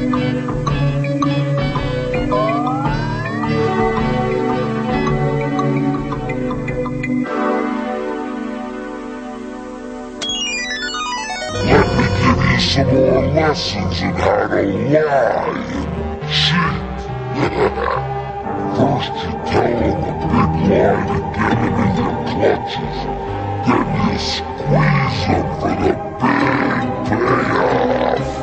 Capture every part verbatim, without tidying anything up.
Some more lessons in how to lie and cheat. First you tell them a big lie to get it in your clutches. Then you squeeze them for the big payoff.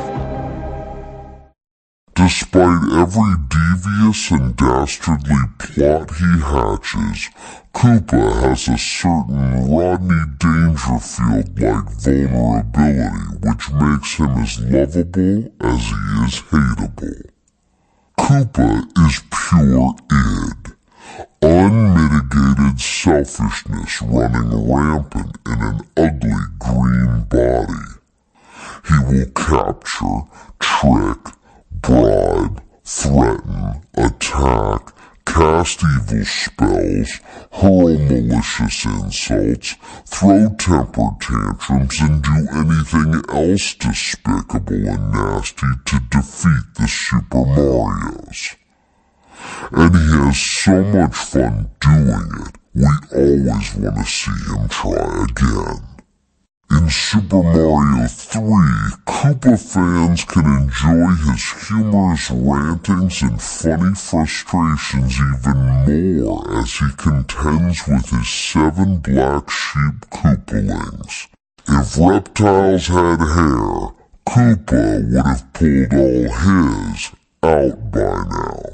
Despite every devious and dastardly plot he hatches, Koopa has a certain Rodney Dangerfield-like vulnerability which makes him as lovable as he is hateable. Koopa is pure id, unmitigated selfishness running rampant in an ugly green body. He will capture, trick, bribe, threaten, attack, cast evil spells, hurl malicious insults, throw temper tantrums, and do anything else despicable and nasty to defeat the Super Marios. And he has so much fun doing it, we always want to see him try again. In Super Mario three, Koopa fans can enjoy his humorous rantings and funny frustrations even more as he contends with his seven black sheep Koopalings. If reptiles had hair, Koopa would have pulled all his out by now.